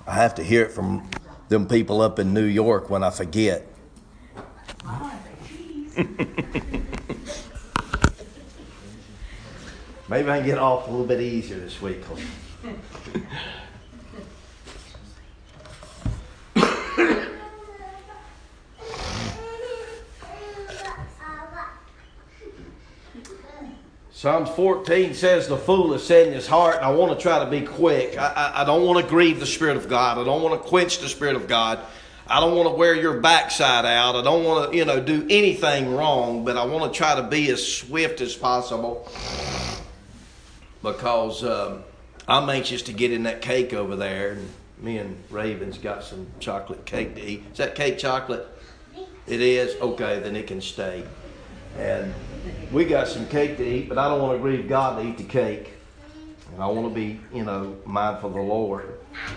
I have to hear it from them people up in New York when I forget. Maybe I can get off a little bit easier this week. Psalms 14 says the fool has said in his heart, and I want to try to be quick. I don't want to grieve the Spirit of God. I don't want to quench the Spirit of God. I don't want to wear your backside out. I don't want to, do anything wrong, but I want to try to be as swift as possible because I'm anxious to get in that cake over there. And me and Raven's got some chocolate cake to eat. Is that cake chocolate? It is? Okay, then it can stay. And we got some cake to eat, but I don't want to grieve God to eat the cake. And I want to be, mindful of the Lord.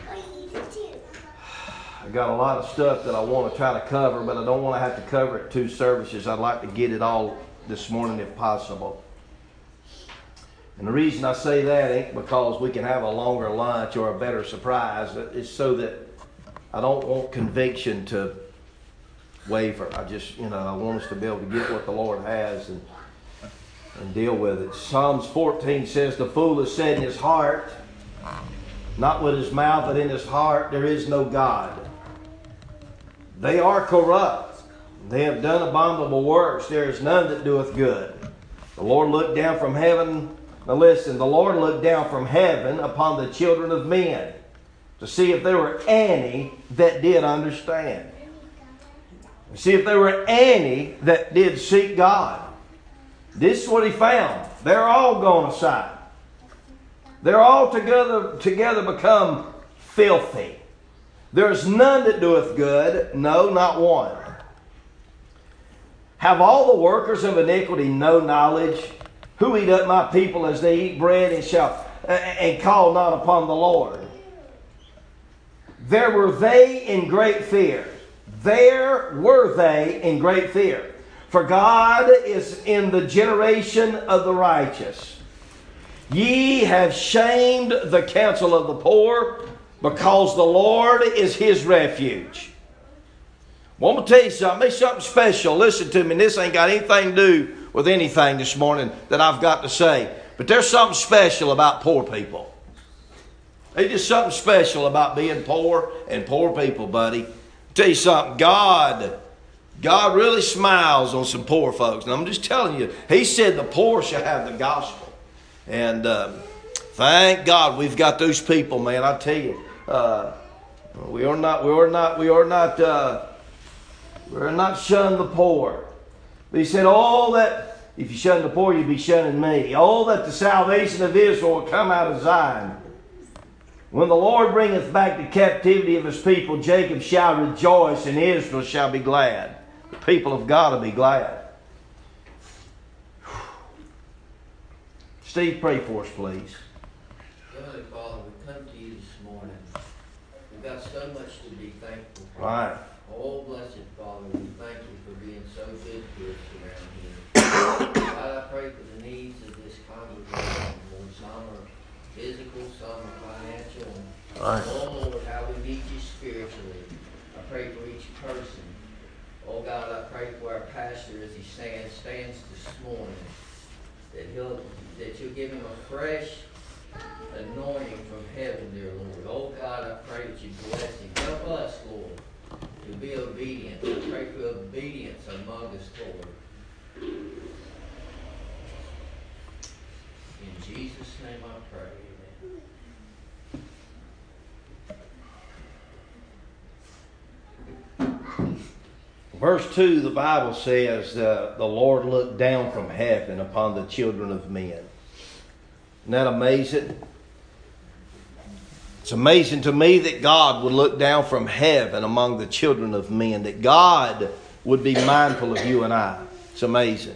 I got a lot of stuff that I want to try to cover, but I don't want to have to cover it 2 services. I'd like to get it all this morning if possible. And the reason I say that ain't because we can have a longer lunch or a better surprise. It's so that I don't want conviction to waver. I just, I want us to be able to get what the Lord has and deal with it. Psalms 14 says, the fool has said in his heart, not with his mouth, but in his heart, there is no God. They are corrupt. They have done abominable works. There is none that doeth good. The Lord looked down from heaven. Now listen, the Lord looked down from heaven upon the children of men to see if there were any that did understand. See if there were any that did seek God. This is what he found. They're all gone aside. They're all together become filthy. There's none that doeth good, no, not one. Have all the workers of iniquity no knowledge? Who eat up my people as they eat bread and call not upon the Lord? There were they in great fear. There were they in great fear. For God is in the generation of the righteous. Ye have shamed the counsel of the poor, because the Lord is his refuge. Well, I'm going to tell you something. There's something special. Listen to me. This ain't got anything to do with anything this morning that I've got to say. But there's something special about poor people. There's just something special about being poor and poor people, buddy. I'll tell you something. God really smiles on some poor folks. And I'm just telling you, he said the poor shall have the gospel. And thank God we've got those people, man. I tell you, we are not shun the poor. But he said, all that, if you shun the poor, you'll be shunning me. All that the salvation of Israel will come out of Zion. When the Lord bringeth back the captivity of his people, Jacob shall rejoice and Israel shall be glad. The people of God will be glad. Steve, pray for us, please. Heavenly Father, we come to you this morning. We've got so much to be thankful for. Right. Oh, blessed Father, we thank you for being so good to us around here. God, I pray for the needs of this congregation. Lord, some are physical, some are financial. Right. Oh, Lord, how we need you spiritually. I pray for each person. Oh, God, I pray for our pastor as he stands this morning. That you'll give him a fresh anointing from heaven, dear Lord. Oh, God, I pray that you bless him. Help us, Lord, to be obedient. I pray for obedience among us, Lord. In Jesus' name I pray. Amen. Verse 2, the Bible says, the Lord looked down from heaven upon the children of men. Isn't that amazing? It's amazing to me that God would look down from heaven among the children of men, that God would be mindful of you and I. It's amazing.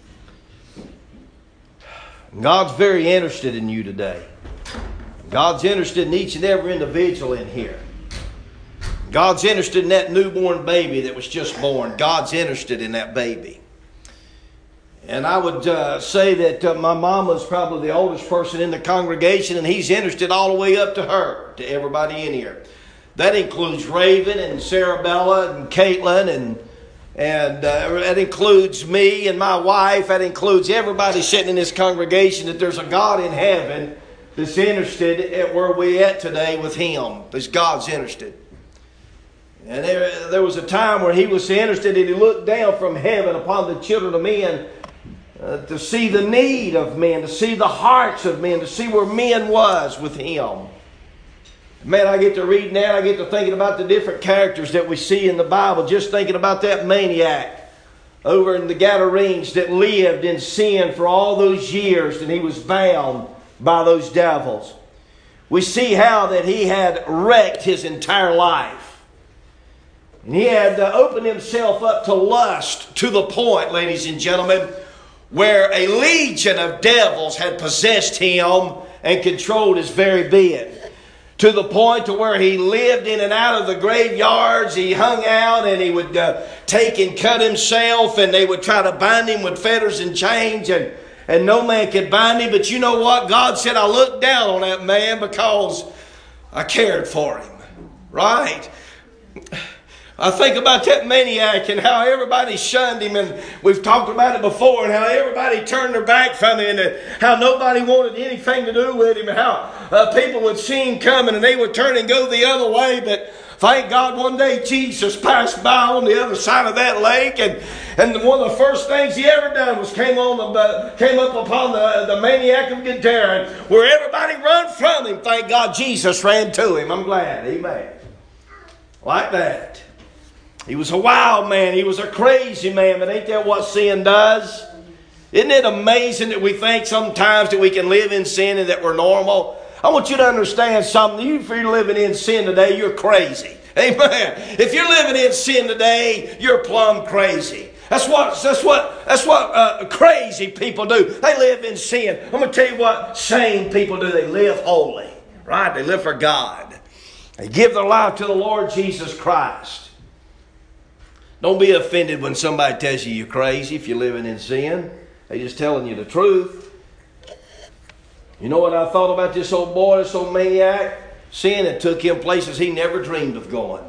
God's very interested in you today. God's interested in each and every individual in here. God's interested in that newborn baby that was just born. God's interested in that baby. And I would say that my mama is probably the oldest person in the congregation, and he's interested all the way up to her, to everybody in here. That includes Raven and Sarabella and Caitlin and that includes me and my wife. That includes everybody sitting in this congregation, that there's a God in heaven that's interested at where we're at today with Him. Because God's interested. And there was a time where He was interested, and He looked down from heaven upon the children of men to see the need of men, to see the hearts of men, to see where men was with Him. Man, I get to reading that, I get to thinking about the different characters that we see in the Bible, just thinking about that maniac over in the Gadarenes that lived in sin for all those years, and he was bound by those devils. We see how that he had wrecked his entire life. And he had opened himself up to lust to the point, ladies and gentlemen, where a legion of devils had possessed him and controlled his very being. To the point to where he lived in and out of the graveyards. He hung out, and he would take and cut himself, and they would try to bind him with fetters and chains, and no man could bind him. But you know what? God said, I looked down on that man because I cared for him. Right? I think about that maniac and how everybody shunned him, and we've talked about it before, and how everybody turned their back from him, and how nobody wanted anything to do with him, and how people would see him coming and they would turn and go the other way. But thank God one day Jesus passed by on the other side of that lake, and one of the first things he ever done was came up upon the maniac of Gadara, where everybody run from him. Thank God Jesus ran to him. I'm glad. Amen. Like that. He was a wild man. He was a crazy man. But ain't that what sin does? Isn't it amazing that we think sometimes that we can live in sin and that we're normal? I want you to understand something. If you're living in sin today, you're crazy. Amen. If you're living in sin today, you're plumb crazy. That's what crazy people do. They live in sin. I'm going to tell you what sane people do. They live holy. Right? They live for God. They give their life to the Lord Jesus Christ. Don't be offended when somebody tells you you're crazy if you're living in sin. They're just telling you the truth. You know what I thought about this old boy, this old maniac? Sin had took him places he never dreamed of going.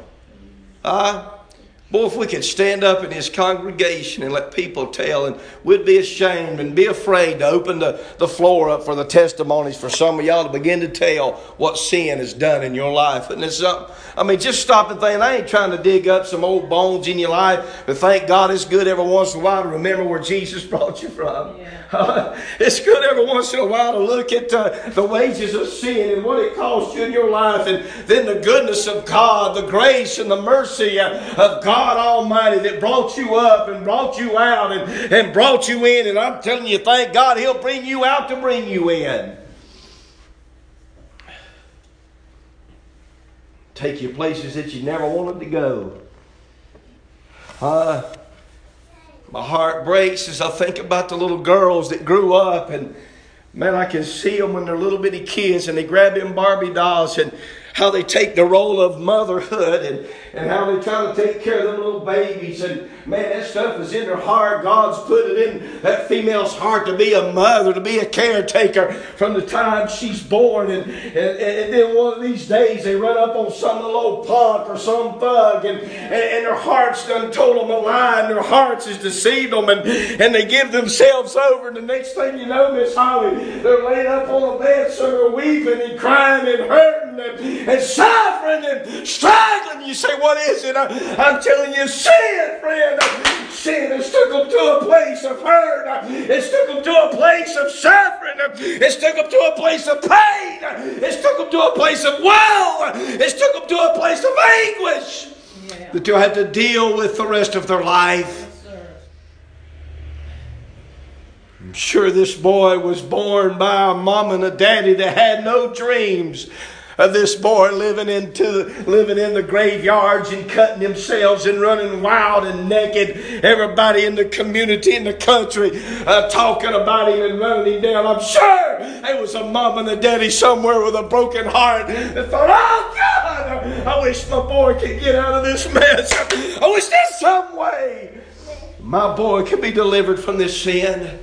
Boy, if we could stand up in this congregation and let people tell, and we'd be ashamed and be afraid to open the floor up for the testimonies for some of y'all to begin to tell what sin has done in your life. And it's something, I mean, just stop and think. I ain't trying to dig up some old bones in your life, but thank God it's good every once in a while to remember where Jesus brought you from. Yeah. It's good every once in a while to look at the wages of sin and what it cost you in your life, and then the goodness of God, the grace and the mercy of God Almighty that brought you up and brought you out and brought you in. And I'm telling you, thank God He'll bring you out to bring you in. Take you places that you never wanted to go. My heart breaks as I think about the little girls that grew up, and man, I can see them when they're little bitty kids and they grab them Barbie dolls, and how they take the role of motherhood and how they try to take care of them little babies. And man, that stuff is in their heart. God's put it in that female's heart to be a mother, to be a caretaker from the time she's born. And then one of these days they run up on some little old punk or some thug, and their hearts done told them a lie, and their hearts has deceived them, and they give themselves over. And the next thing you know, Miss Holly, they're laid up on a bed somewhere weeping and crying and hurting and suffering and struggling. You say, what is it? I'm telling you, sin, friend. Sin has took them to a place of hurt. It's took them to a place of suffering. It's took them to a place of pain. It's took them to a place of woe. It's took them to a place of anguish that they'll have to deal with the rest of their life. I'm sure this boy was born by a mom and a daddy that had no dreams of this boy living in the graveyards and cutting themselves and running wild and naked. Everybody in the community, in the country, talking about him and running him down. I'm sure there was a mom and a daddy somewhere with a broken heart that thought, oh God, I wish my boy could get out of this mess. I wish there's some way my boy could be delivered from this sin.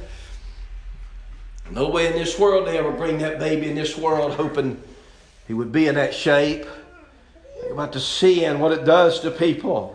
No way in this world they ever bring that baby in this world hoping he would be in that shape. Think about the sin, what it does to people.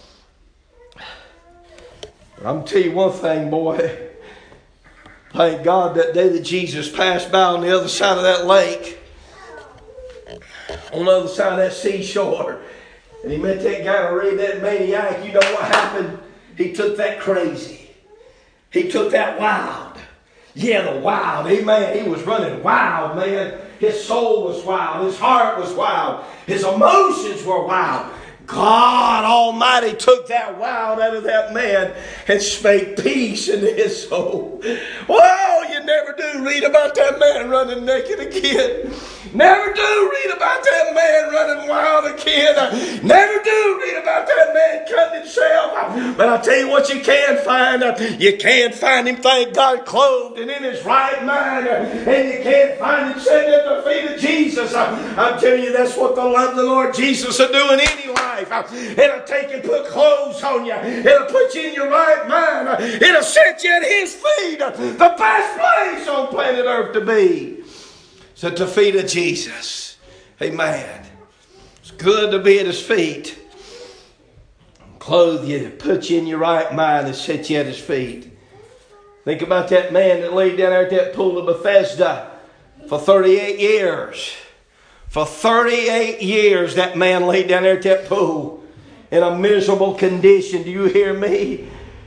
But I'm going to tell you one thing, boy. Thank God that day that Jesus passed by on the other side of that lake, on the other side of that seashore, and he met that guy to read that maniac. You know what happened? He took that crazy. He took that wild. Yeah, the wild. Amen. He was running wild, man. His soul was wild. His heart was wild. His emotions were wild. God Almighty took that wild out of that man and spake peace into his soul. Well, you never do read about that man running naked again. Never do read about that man running wild again. Never do read about that man cutting himself. But I'll tell you what you can find. You can find him, thank God, clothed and in his right mind. And you can't find him sitting at the feet of Jesus. I'm telling you, that's what the love of the Lord Jesus will do in any life. It'll take and put clothes on you. It'll put you in your right mind. It'll set you at his feet. The best place on planet Earth to be. It's at the feet of Jesus. Amen. It's good to be at his feet. Clothe you, put you in your right mind and set you at his feet. Think about that man that laid down there at that pool of Bethesda for 38 years. For 38 years that man laid down there at that pool in a miserable condition. Do you hear me?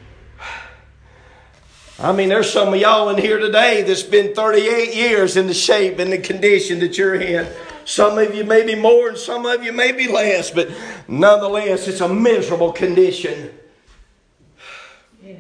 I mean, there's some of y'all in here today that's been 38 years in the shape and the condition that you're in. Some of you may be more and some of you may be less, but nonetheless, it's a miserable condition. Yeah.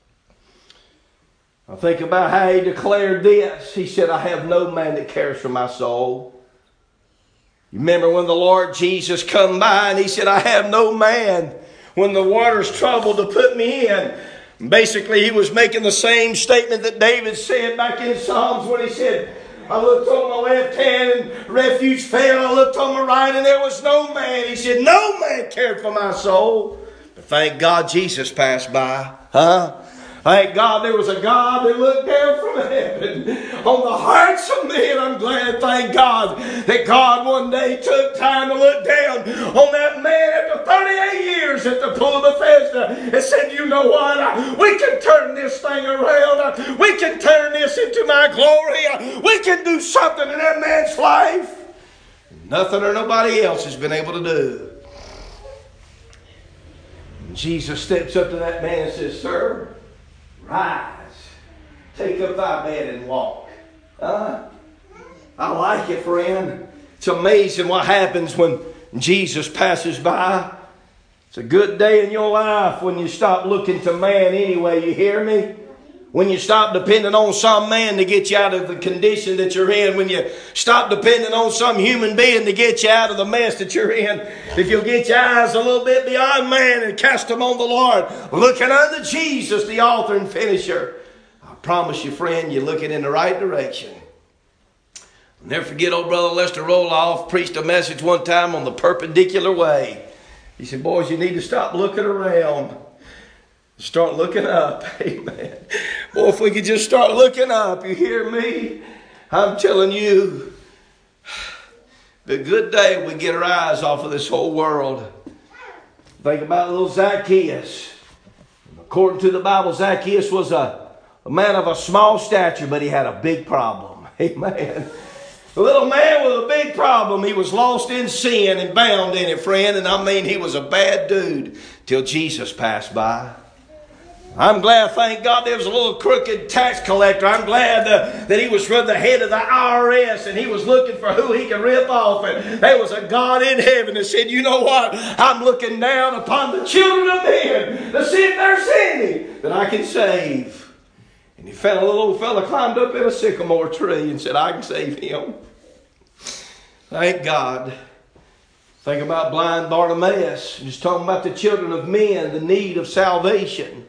I think about how he declared this. He said, I have no man that cares for my soul. You remember when the Lord Jesus come by and he said, I have no man when the water's troubled to put me in. Basically, he was making the same statement that David said back in Psalms when he said, I looked on my left hand and refuge failed. I looked on my right and there was no man. He said, no man cared for my soul. But thank God Jesus passed by. Thank God there was a God that looked down from heaven on the hearts of men. I'm glad, thank God, that God one day took time to look down on that man after 38 years at the pool of Bethesda and said, you know what? We can turn this thing around. We can turn this into my glory. We can do something in that man's life. Nothing or nobody else has been able to do. And Jesus steps up to that man and says, sir, rise, take up thy bed and walk. I like it, friend. It's amazing what happens when Jesus passes by. It's a good day in your life when you stop looking to man anyway, you hear me? When you stop depending on some man to get you out of the condition that you're in. When you stop depending on some human being to get you out of the mess that you're in. If you'll get your eyes a little bit beyond man and cast them on the Lord, looking unto Jesus, the author and finisher, I promise you, friend, you're looking in the right direction. I'll never forget old Brother Lester Roloff preached a message one time on the perpendicular way. He said, boys, you need to stop looking around. Start looking up. Amen. Boy, if we could just start looking up, you hear me? I'm telling you, the good day we get our eyes off of this whole world. Think about little Zacchaeus. According to the Bible, Zacchaeus was a man of a small stature, but he had a big problem. Amen. A little man with a big problem. He was lost in sin and bound in it, friend. And I mean, he was a bad dude till Jesus passed by. I'm glad, thank God, there was a little crooked tax collector. I'm glad that he was from the head of the IRS and he was looking for who he could rip off. And there was a God in heaven that said, you know what? I'm looking down upon the children of men to see if there's any that I can save. And he found a little old fella climbed up in a sycamore tree and said, I can save him. Thank God. Think about blind Bartimaeus. Just talking about the children of men, the need of salvation.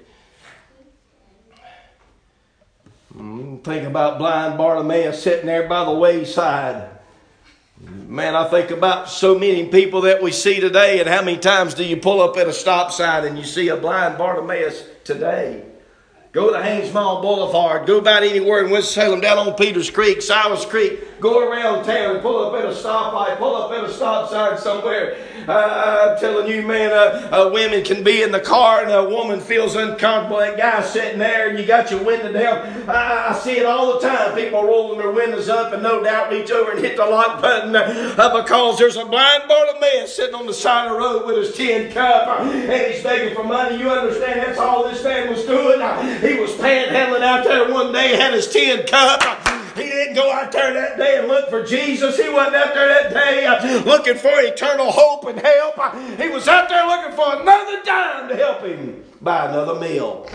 Think about blind Bartimaeus sitting there by the wayside. Man, I think about so many people that we see today, and how many times do you pull up at a stop sign and you see a blind Bartimaeus today? Go to Haynes Mall Boulevard. Go about anywhere in Winston-Salem, down on Peters Creek, Silas Creek. Go around town and pull up at a stoplight. Pull up at a stop sign somewhere. I'm telling you, man, women can be in the car and a woman feels uncomfortable. That guy's sitting there and you got your window down. I see it all the time. People rolling their windows up and no doubt reach over and hit the lock button because there's a blind Bartimaeus sitting on the side of the road with his tin cup and he's begging for money. You understand that's all this man was doing. He was panhandling out there one day, had his tin cup. He didn't go out there that day and look for Jesus. He wasn't out there that day looking for eternal hope and help. He was out there looking for another dime to help him buy another meal.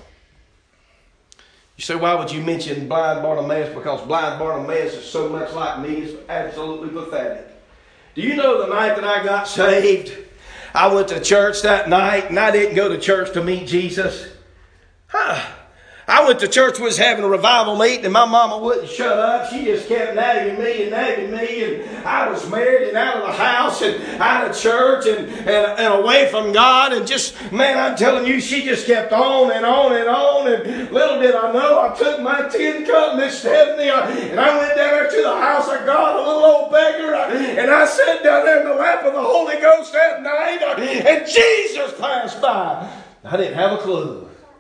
You say, why would you mention blind Bartimaeus? Because blind Bartimaeus is so much like me. It's absolutely pathetic. Do you know the night that I got saved, I went to church that night, and I didn't go to church to meet Jesus. I went to church, was having a revival meeting, and my mama wouldn't shut up. She just kept nagging me, and I was married and out of the house and out of church and away from God, and just, man, I'm telling you, she just kept on and on and on, and little did I know, I took my tin cup, Miss Stephanie, and I went down there to the house of God, a little old beggar, and I sat down there in the lap of the Holy Ghost that night, and Jesus passed by. I didn't have a clue.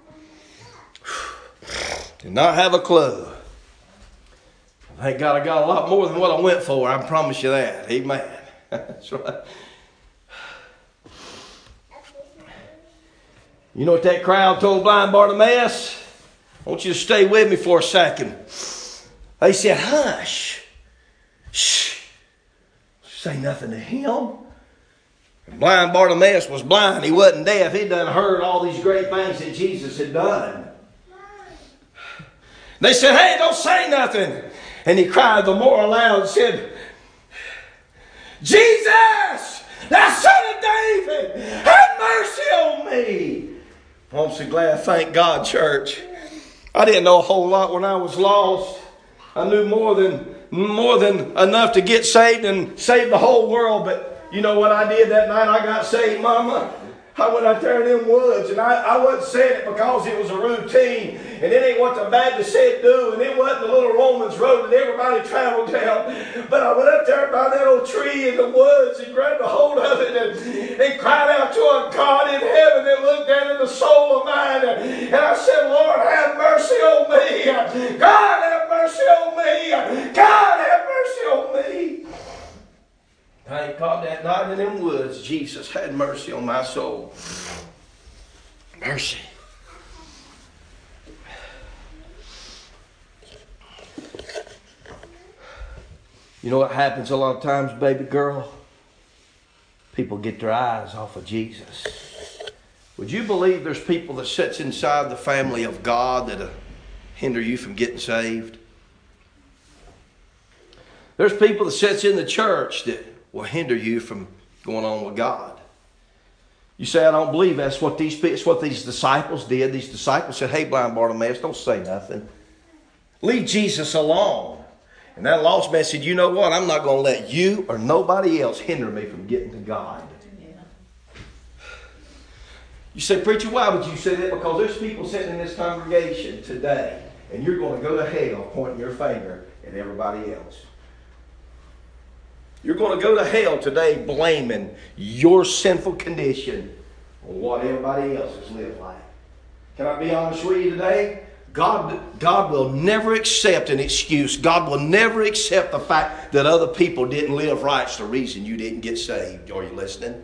Did not have a clue. Thank God I got a lot more than what I went for. I promise you that. Amen. That's right. You know what that crowd told blind Bartimaeus? I want you to stay with me for a second. They said, hush. Shh. Say nothing to him. Blind Bartimaeus was blind. He wasn't deaf. He'd done heard all these great things that Jesus had done. They said, hey, don't say nothing. And he cried the more aloud and said, Jesus, thou son of David, have mercy on me. I'm so glad, thank God, church. I didn't know a whole lot when I was lost. I knew more than enough to get saved and save the whole world. But you know what I did that night I got saved, Mama? I went out there in them woods, and I wasn't saying it because it was a routine, and it ain't what the Baptist said do, and it wasn't the little Romans road that everybody traveled down. But I went up there by that old tree in the woods and grabbed a hold of it and cried out to a God in heaven that looked down in the soul of mine. And I said, Lord, have mercy on me. God, have mercy on me. God, have mercy on me. Thank God that night in them woods, Jesus had mercy on my soul. Mercy. You know what happens a lot of times, baby girl? People get their eyes off of Jesus. Would you believe there's people that sits inside the family of God that hinder you from getting saved? There's people that sits in the church that will hinder you from going on with God. You say, I don't believe that's what these disciples did. These disciples said, hey, blind Bartimaeus, don't say nothing. Leave Jesus alone. And that lost man said, you know what? I'm not going to let you or nobody else hinder me from getting to God. Yeah. You say, preacher, why would you say that? Because there's people sitting in this congregation today, and you're going to go to hell pointing your finger at everybody else. You're going to go to hell today blaming your sinful condition on what everybody else has lived like. Can I be honest with you today? God will never accept an excuse. God will never accept the fact that other people didn't live right. It's the reason you didn't get saved. Are you listening?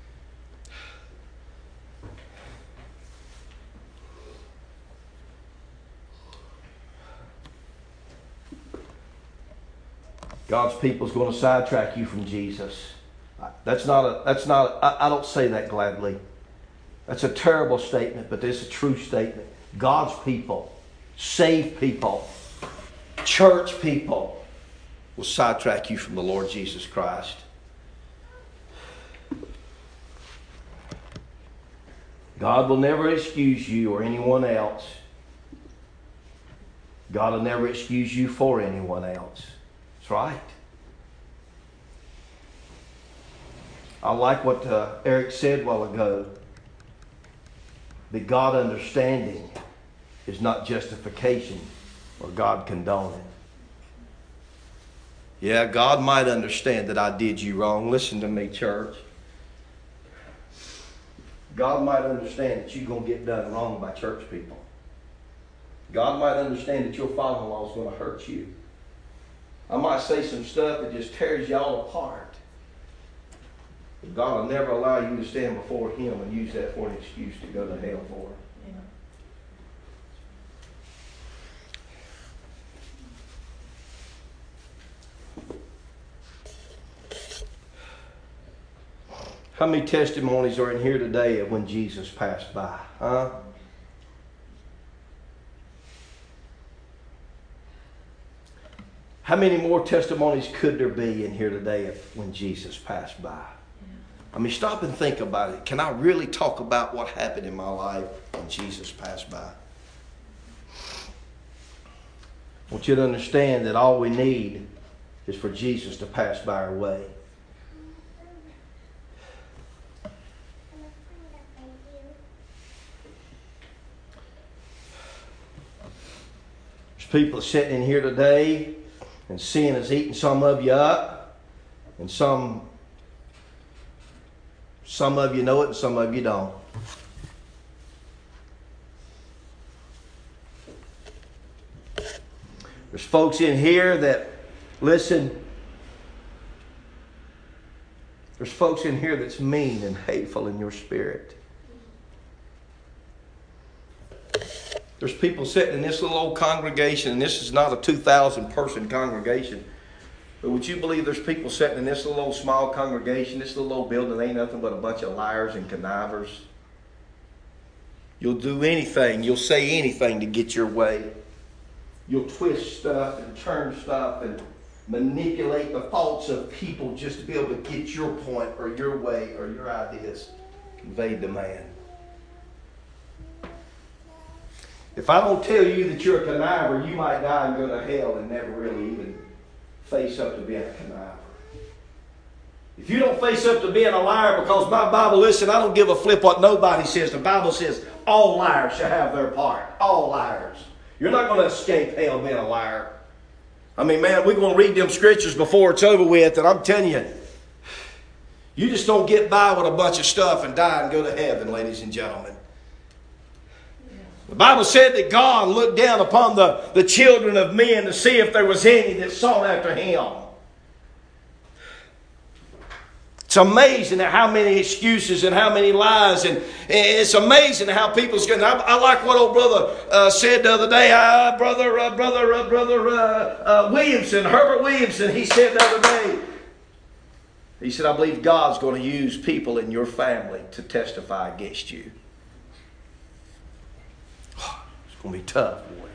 God's people is going to sidetrack you from Jesus. I don't say that gladly. That's a terrible statement, but it's a true statement. God's people, saved people, church people will sidetrack you from the Lord Jesus Christ. God will never excuse you or anyone else. God will never excuse you for anyone else. That's right. I like what Eric said a while ago. That God understanding is not justification or God condoning. Yeah, God might understand that I did you wrong. Listen to me, church. God might understand that you're going to get done wrong by church people. God might understand that your father-in-law is going to hurt you. I might say some stuff that just tears y'all apart. But God will never allow you to stand before Him and use that for an excuse to go to hell for it. How many testimonies are in here today of when Jesus passed by? Huh? How many more testimonies could there be in here today of when Jesus passed by? I mean, stop and think about it. Can I really talk about what happened in my life when Jesus passed by? I want you to understand that all we need is for Jesus to pass by our way. There's people sitting in here today, and sin is eating some of you up, and some of you know it and some of you don't. There's folks in here that, listen, there's folks in here that's mean and hateful in your spirit. There's people sitting in this little old congregation, and this is not a 2,000 person congregation. But would you believe there's people sitting in this little old small congregation, this little old building ain't nothing but a bunch of liars and connivers? You'll do anything, you'll say anything to get your way. You'll twist stuff and turn stuff and manipulate the thoughts of people just to be able to get your point or your way or your ideas conveyed to man. If I don't tell you that you're a conniver, you might die and go to hell and never really even face up to being a conniver. If you don't face up to being a liar, because my Bible, listen, I don't give a flip what nobody says. The Bible says all liars shall have their part. All liars. You're not going to escape hell being a liar. I mean, man, we're going to read them scriptures before it's over with, and I'm telling you, you just don't get by with a bunch of stuff and die and go to heaven, ladies and gentlemen. The Bible said that God looked down upon the children of men to see if there was any that sought after Him. It's amazing at how many excuses and how many lies, and it's amazing how people's going. I like what old brother said the other day. Brother Williamson, Herbert Williamson, he said the other day. He said, "I believe God's going to use people in your family to testify against you." It's going to be tough, boy.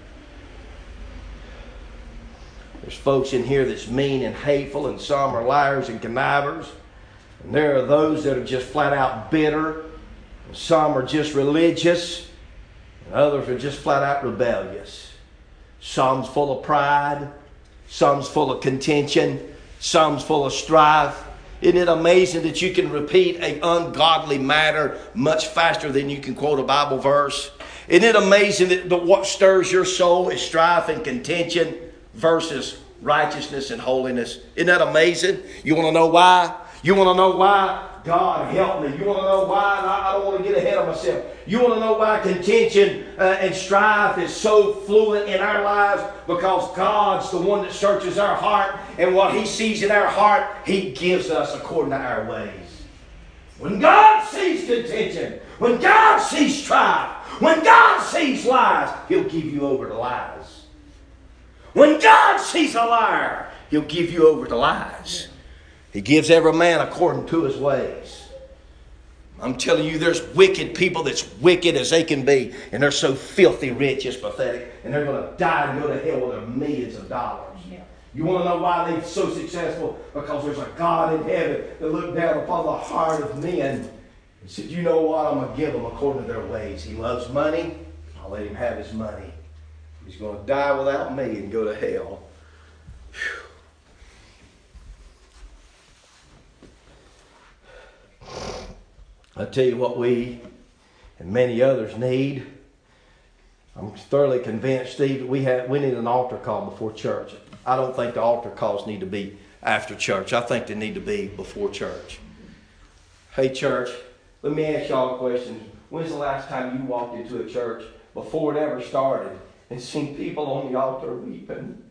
There's folks in here that's mean and hateful, and some are liars and connivers. And there are those that are just flat out bitter. And some are just religious. And others are just flat out rebellious. Some's full of pride. Some's full of contention. Some's full of strife. Isn't it amazing that you can repeat an ungodly matter much faster than you can quote a Bible verse? Isn't it amazing that what stirs your soul is strife and contention versus righteousness and holiness? Isn't that amazing? You want to know why? You want to know why? God help me. You want to know why? I don't want to get ahead of myself. You want to know why contention and strife is so fluent in our lives? Because God's the one that searches our heart, and what He sees in our heart, He gives us according to our ways. When God sees contention, when God sees strife, when God sees lies, He'll give you over to lies. When God sees a liar, He'll give you over to lies. He gives every man according to his ways. I'm telling you, there's wicked people that's wicked as they can be, and they're so filthy rich, it's pathetic, and they're going to die and go to hell with their millions of dollars. Yeah. You want to know why they're so successful? Because there's a God in heaven that looked down upon the heart of men and said, you know what, I'm going to give them according to their ways. He loves money. I'll let him have his money. He's going to die without me and go to hell. Whew. I tell you what we and many others need I'm thoroughly convinced, Steve, that we need an altar call before church. I don't think the altar calls need to be after church. I think they need to be before church. Hey, church, let me ask y'all a question. When's the last time you walked into a church before it ever started and seen people on the altar weeping?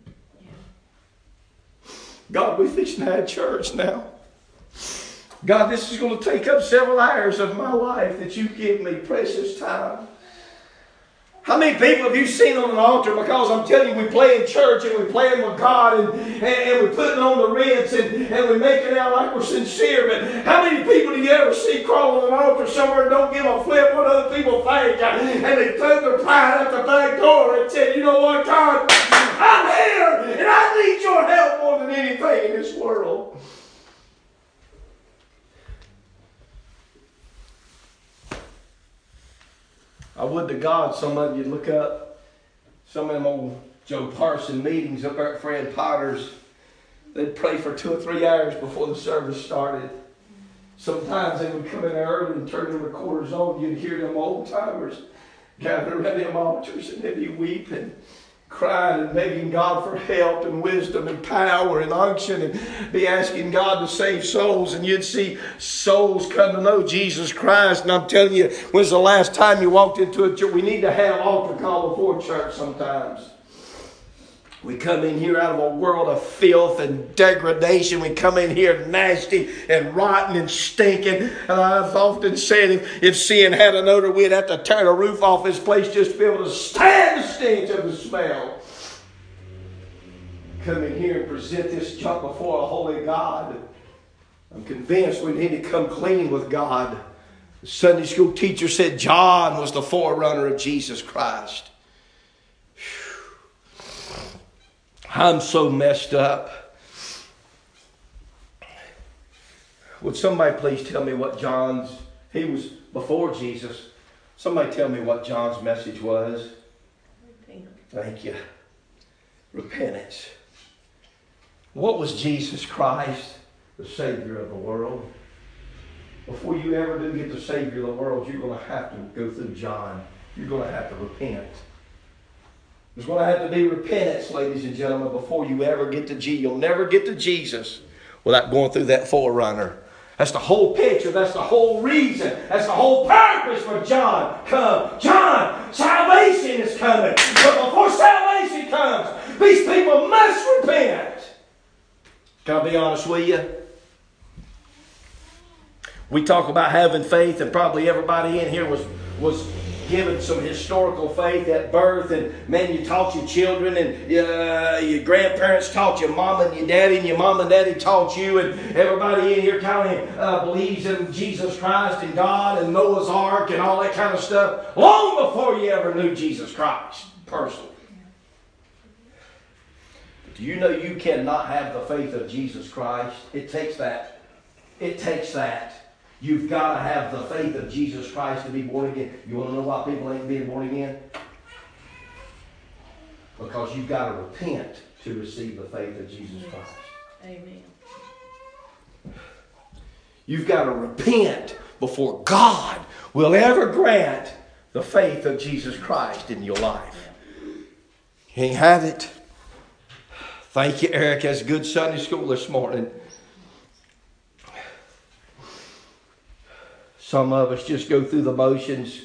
God, we're fixing to have church now. God, this is going to take up several hours of my life that you give me precious time. How many people have you seen on an altar? Because I'm telling you, we play in church and we play with God and we're putting on the rinse and we make it out like we're sincere. But how many people do you ever see crawl on an altar somewhere and don't give a flip what other people think? And they throw their pride out the back door and said, you know what, God, I'm here and I need your help more than anything in this world. I would to God some of you look up some of them old Joe Parson meetings up there at Fred Potter's. They'd pray for 2 or 3 hours before the service started. Sometimes they would come in there early and turn the recorders on. You'd hear them old timers gathered around them altars and they'd be weeping, crying and begging God for help and wisdom and power and unction and be asking God to save souls. And you'd see souls come to know Jesus Christ. And I'm telling you, when's the last time you walked into a church? We need to have an altar call before church sometimes. We come in here out of a world of filth and degradation. We come in here nasty and rotten and stinking. And I've often said if sin had an odor, we'd have to tear the roof off this place just to be able to stand the stench of the smell. Come in here and present this junk before a holy God. I'm convinced we need to come clean with God. The Sunday school teacher said John was the forerunner of Jesus Christ. I'm so messed up. Would somebody please tell me what he was before Jesus. Somebody tell me what John's message was. Repentance. Thank you. Repentance. What was Jesus Christ, the Savior of the world? Before you ever do get the Savior of the world, you're going to have to go through John. You're going to have to repent. There's going to have to be repentance, ladies and gentlemen, before you ever get to Jesus. You'll never get to Jesus without going through that forerunner. That's the whole picture. That's the whole reason. That's the whole purpose for John. Come. John, salvation is coming. But before salvation comes, these people must repent. Can I be honest with you? We talk about having faith, and probably everybody in here was given some historical faith at birth, and man, you taught your children, and your grandparents taught your mom and your daddy, and your mom and daddy taught you, and everybody in here kind of believes in Jesus Christ and God and Noah's Ark and all that kind of stuff long before you ever knew Jesus Christ personally. But do you know you cannot have the faith of Jesus Christ? It takes that. It takes that. You've got to have the faith of Jesus Christ to be born again. You want to know why people ain't being born again? Because you've got to repent to receive the faith of Jesus Christ. Amen. You've got to repent before God will ever grant the faith of Jesus Christ in your life. You ain't have it. Thank you, Eric. That's good Sunday school this morning. Some of us just go through the motions.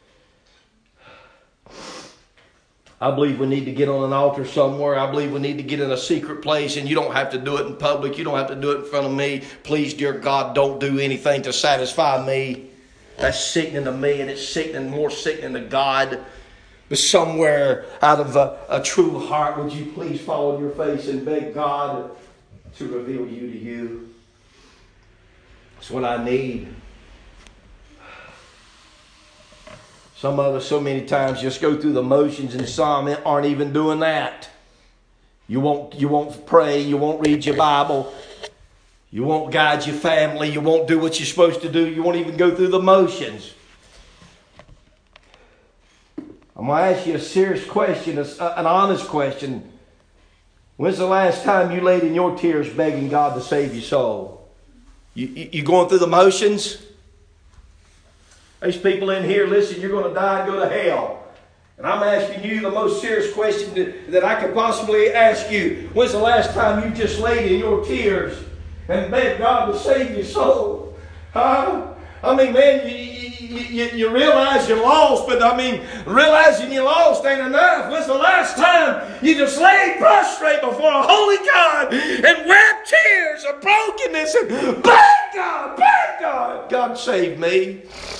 I believe we need to get on an altar somewhere. I believe we need to get in a secret place, and you don't have to do it in public. You don't have to do it in front of me. Please, dear God, don't do anything to satisfy me. That's sickening to me, and it's more sickening to God. But somewhere out of a true heart, would you please fall on your face and beg God to reveal you to you? That's what I need. Some of us so many times just go through the motions, and some aren't even doing that. You won't pray. You won't read your Bible. You won't guide your family. You won't do what you're supposed to do. You won't even go through the motions. I'm going to ask you a serious question, an honest question. When's the last time you laid in your tears begging God to save your soul? You going through the motions? There's people in here, listen, you're going to die and go to hell. And I'm asking you the most serious question that I could possibly ask you. When's the last time you just laid in your tears and begged God to save your soul? Huh? I mean, man, you realize you're lost, but I mean, realizing you're lost ain't enough. When's the last time you just laid prostrate before a holy God and wept tears of brokenness and begged God, God save me?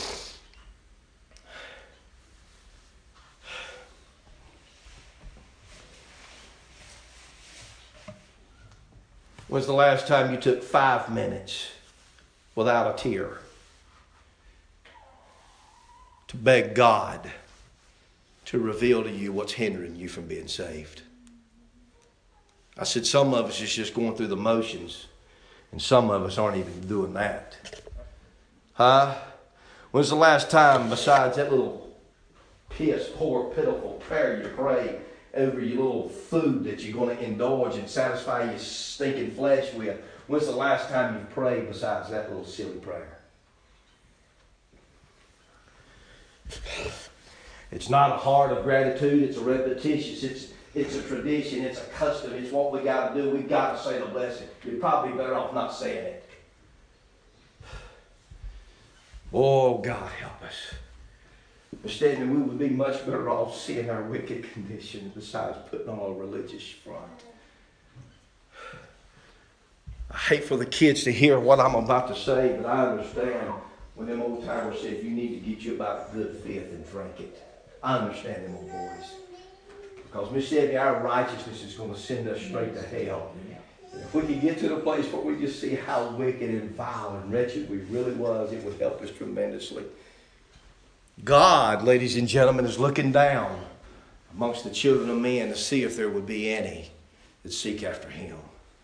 When's the last time you took 5 minutes without a tear to beg God to reveal to you what's hindering you from being saved? I said some of us is just going through the motions, and some of us aren't even doing that. Huh? When's the last time, besides that little piss poor, pitiful prayer you pray over your little food that you're going to indulge and satisfy your stinking flesh with, when's the last time you prayed besides that little silly prayer? It's not a heart of gratitude. It's a repetitious. It's a tradition. It's a custom. It's what we got to do. We've got to say the blessing. You're probably better off not saying it. Oh, God help us. Instead, we would be much better off seeing our wicked condition besides putting on a religious front. I hate for the kids to hear what I'm about to say, but I understand when them old timers said you need to get you about a good fifth and drink it. I understand them old boys. Because Miss Debbie, our righteousness is going to send us straight to hell. And if we could get to the place where we just see how wicked and vile and wretched we really was, it would help us tremendously. God, ladies and gentlemen, is looking down amongst the children of men to see if there would be any that seek after Him.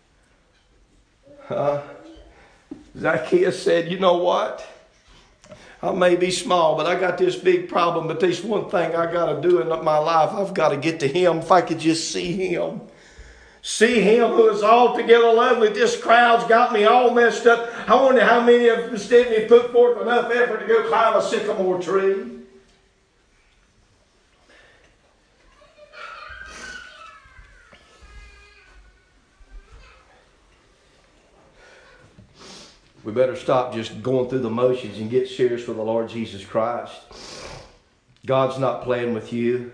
Zacchaeus said, you know what? I may be small, but I got this big problem, but there's one thing I got to do in my life. I've got to get to Him. If I could just see Him. See Him who is altogether lovely. This crowd's got me all messed up. I wonder how many of them Stephanie put forth enough effort to go climb a sycamore tree. We better stop just going through the motions and get serious for the Lord Jesus Christ. God's not playing with you.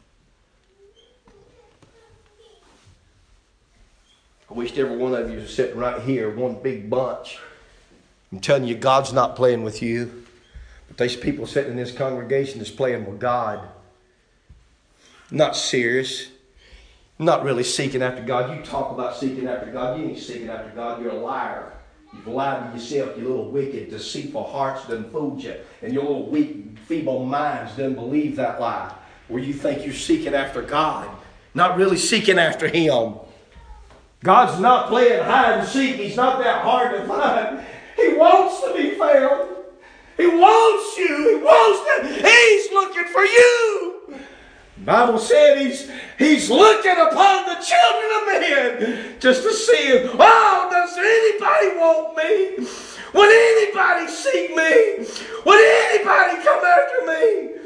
I wish every one of you was sitting right here, one big bunch. I'm telling you, God's not playing with you. But there's people sitting in this congregation that's playing with God. Not serious. Not really seeking after God. You talk about seeking after God. You ain't seeking after God. You're a liar. You've lied to yourself. Your little wicked, deceitful hearts done fooled you. And your little weak, feeble minds done believe that lie. Where you think you're seeking after God. Not really seeking after Him. God's not playing hide and seek. He's not that hard to find. He wants to be found. He wants you. He wants to. He's looking for you. The Bible said He's looking upon the children of men just to see Him. Oh, does anybody want me? Would anybody seek me? Would anybody come after me?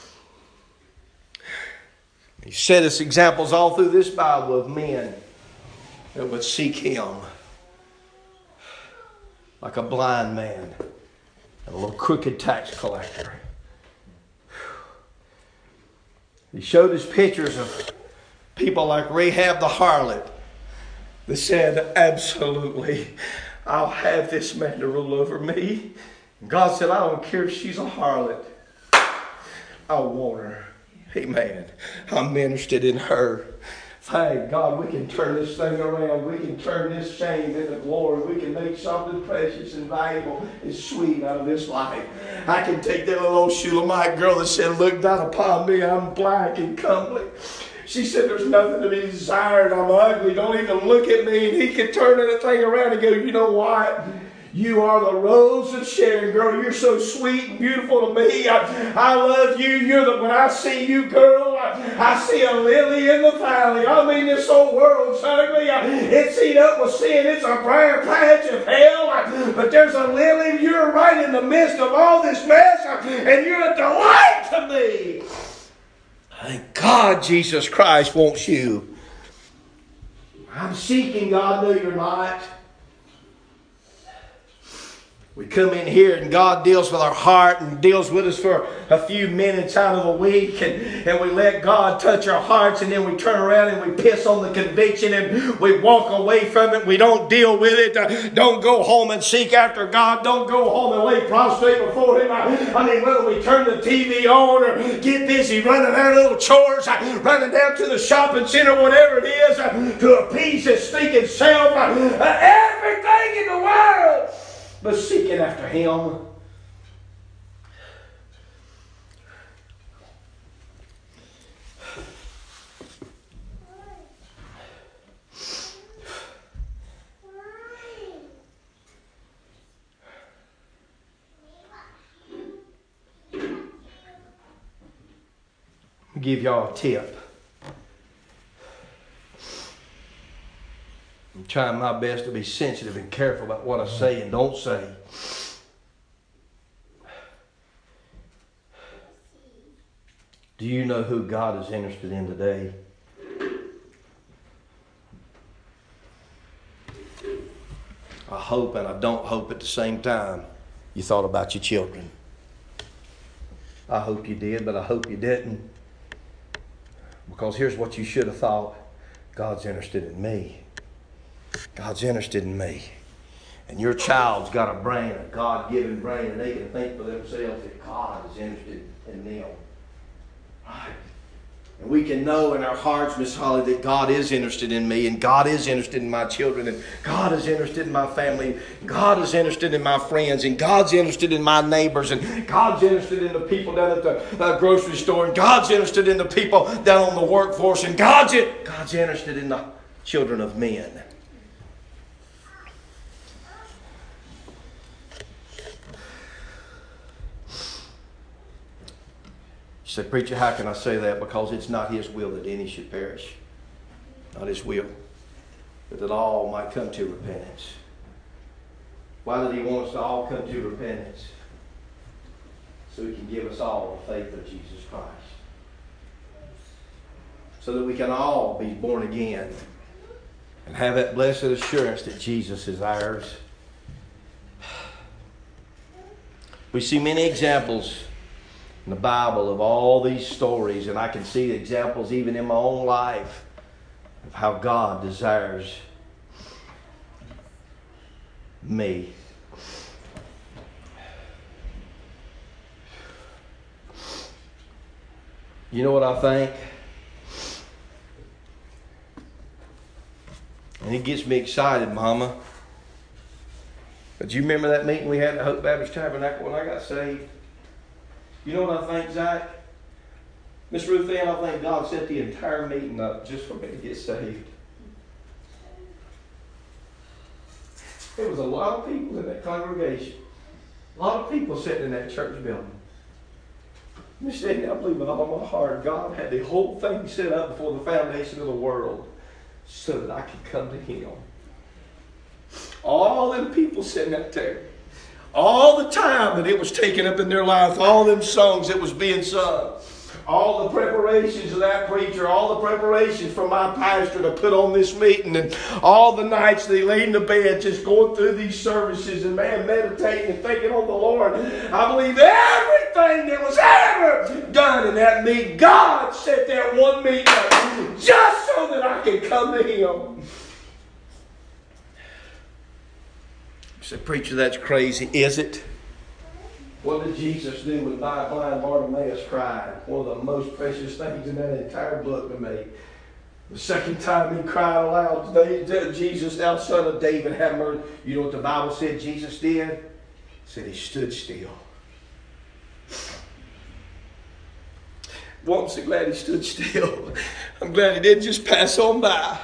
He set us examples all through this Bible of men that would seek Him, like a blind man and a little crooked tax collector. He showed us pictures of people like Rahab the harlot that said, absolutely, I'll have this man to rule over me. And God said, I don't care if she's a harlot. I want her. Amen. I'm interested in her. Thank God we can turn this thing around. We can turn this shame into glory. We can make something precious and valuable and sweet out of this life. I can take that little old Shulamite girl that said, look down upon me, I'm black and comely. She said, there's nothing to be desired. I'm ugly. Don't even look at me. And he could turn that thing around and go, you know what? You are the rose of Sharon, girl. You're so sweet and beautiful to me. I love you. When I see you, girl, I see a lily in the valley. I mean, this whole world's ugly. It's eaten up with sin. It's a briar patch of hell. But there's a lily. You're right in the midst of all this mess. And you're a delight to me. Thank God Jesus Christ wants you. I'm seeking God. No, you're not. We come in here and God deals with our heart and deals with us for a few minutes out of the week, and we let God touch our hearts, and then we turn around and we piss on the conviction and we walk away from it. We don't deal with it. Don't go home and seek after God. Don't go home and lay prostrate before Him. I mean, whether we turn the TV on or get busy running our little chores, running down to the shopping center, whatever it is, to appease this stinking self, everything in the world but seeking after Him. I'll give y'all a tip. I'm trying my best to be sensitive and careful about what I say and don't say. Do you know who God is interested in today? I hope and I don't hope at the same time you thought about your children. I hope you did, but I hope you didn't. Because here's what you should have thought. God's interested in me. God's interested in me. And your child's got a brain, a God-given brain, and they can think for themselves that God is interested in them. Right? And we can know in our hearts, Miss Holly, that God is interested in me, and God is interested in my children, and God is interested in my family, God is interested in my friends, and God's interested in my neighbors, and God's interested in the people down at the grocery store, and God's interested in the people down on the workforce, and God's interested in the children of men. You say, preacher, how can I say that? Because it's not His will that any should perish. Not His will. But that all might come to repentance. Why did He want us to all come to repentance? So He can give us all the faith of Jesus Christ. So that we can all be born again and have that blessed assurance that Jesus is ours. We see many examples in the Bible of all these stories, and I can see examples even in my own life of how God desires me. You know what I think? And it gets me excited, Mama. But you remember that meeting we had at Hope Baptist Tabernacle when I got saved? You know what I think, Zach? Miss Ruth Ann, I think God set the entire meeting up just for me to get saved. There was a lot of people in that congregation. A lot of people sitting in that church building. Miss Ann, I believe with all my heart, God had the whole thing set up before the foundation of the world so that I could come to Him. All them people sitting up there. All the time that it was taken up in their life, all them songs that was being sung, all the preparations of that preacher, all the preparations for my pastor to put on this meeting, and all the nights they laid in the bed just going through these services and meditating and thinking on the Lord. I believe everything that was ever done in that meeting, God set that one meeting up just so that I could come to Him. You say, preacher, that's crazy. Is it? What did Jesus do when blind Bartimaeus cried? One of the most precious things in that entire book to me. The second time he cried aloud, Jesus, thou son of David, have mercy. You know what the Bible said Jesus did? It said He stood still. Well, I'm so glad He stood still. I'm glad He didn't just pass on by.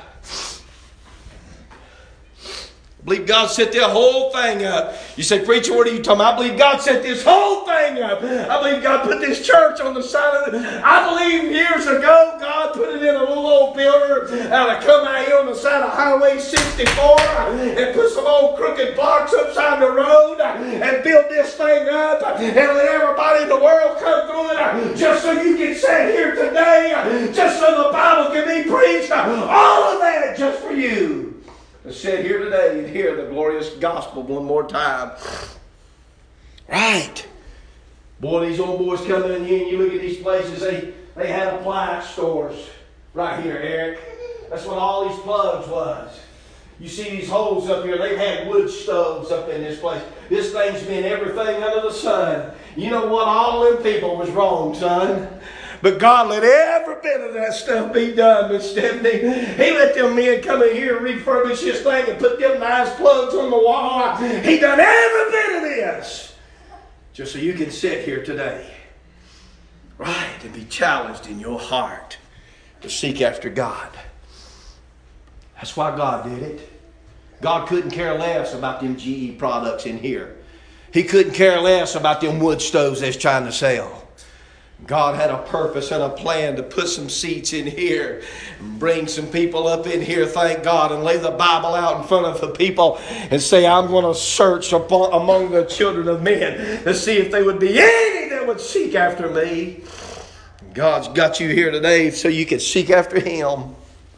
I believe God set that whole thing up. You say, preacher, what are you talking about? I believe God set this whole thing up. I believe God put this church on the side of it. I believe years ago God God put it in a little old builder that'll come out here on the side of Highway 64 and put some old crooked blocks upside the road and build this thing up and let everybody in the world come through it just so you can sit here today, just so the Bible can be preached. All of that just for you to sit here today and hear the glorious gospel one more time. Right. Boy, these old boys come in here and you look at these places, they had appliance stores right here, Eric. That's what all these plugs was. You see these holes up here, they've had wood stoves up in this place. This thing's been everything under the sun. You know what? All them people was wrong, son. But God let every bit of that stuff be done, Miss Stephanie. He let them men come in here and refurbish this thing and put them nice plugs on the wall. He done every bit of this just so you can sit here today, right, and be challenged in your heart to seek after God. That's why God did it. God couldn't care less about them GE products in here. He couldn't care less about them wood stoves they're trying to sell. God had a purpose and a plan to put some seats in here and bring some people up in here, thank God, and lay the Bible out in front of the people and say, I'm going to search among the children of men to see if there would be any that would seek after me. God's got you here today so you can seek after Him.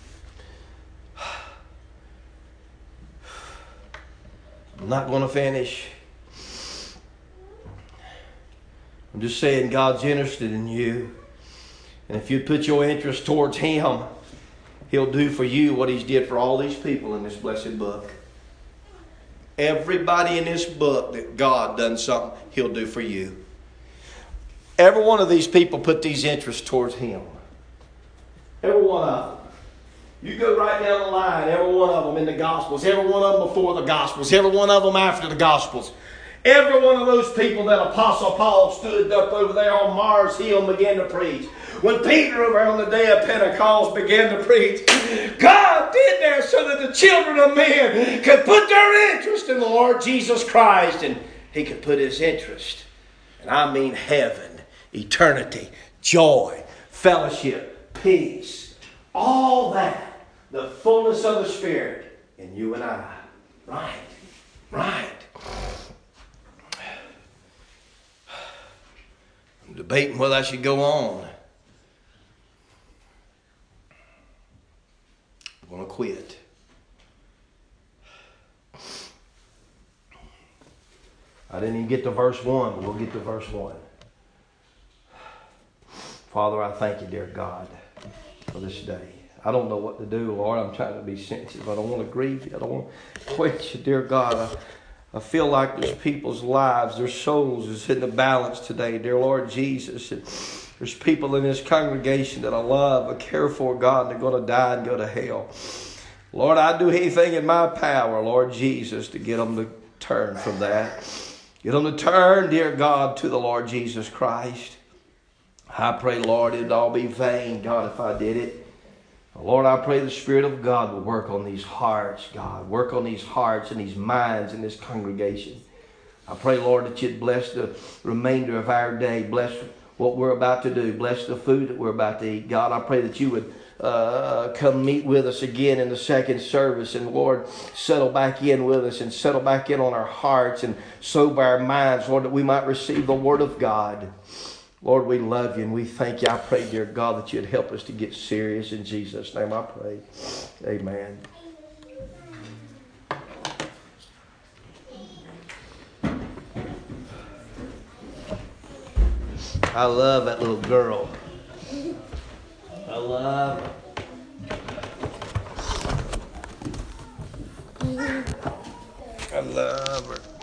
I'm not going to finish. I'm just saying God's interested in you. And if you put your interest towards Him, He'll do for you what He's did for all these people in this blessed book. Everybody in this book that God done something, He'll do for you. Every one of these people put these interests towards Him. Every one of them. You go right down the line, every one of them in the Gospels, every one of them before the Gospels, every one of them after the Gospels. Every one of those people that Apostle Paul stood up over there on Mars Hill and began to preach. When Peter over on the day of Pentecost began to preach, God did that so that the children of men could put their interest in the Lord Jesus Christ, and He could put His interest, and I mean heaven, eternity, joy, fellowship, peace, all that, the fullness of the Spirit in you and I. Right, right. I'm debating whether I should go on. I'm going to quit. I didn't even get to verse 1, but we'll get to verse 1. Father, I thank you, dear God, for this day. I don't know what to do, Lord. I'm trying to be sensitive. I don't want to grieve you. I don't want to quit you, dear God. I feel like there's people's lives, their souls is in the balance today, dear Lord Jesus. And there's people in this congregation that I love, I care for, God, and they're going to die and go to hell. Lord, I'd do anything in my power, Lord Jesus, to get them to turn from that. Get them to turn, dear God, to the Lord Jesus Christ. I pray, Lord, it'd all be vain, God, if I did it. Lord, I pray the Spirit of God will work on these hearts, God. Work on these hearts and these minds in this congregation. I pray, Lord, that you'd bless the remainder of our day. Bless what we're about to do. Bless the food that we're about to eat. God, I pray that you would come meet with us again in the second service. And, Lord, settle back in with us and settle back in on our hearts and sober our minds, Lord, that we might receive the Word of God. Lord, we love you and we thank you. I pray, dear God, that you'd help us to get serious. In Jesus' name I pray. Amen. I love that little girl. I love her. I love her.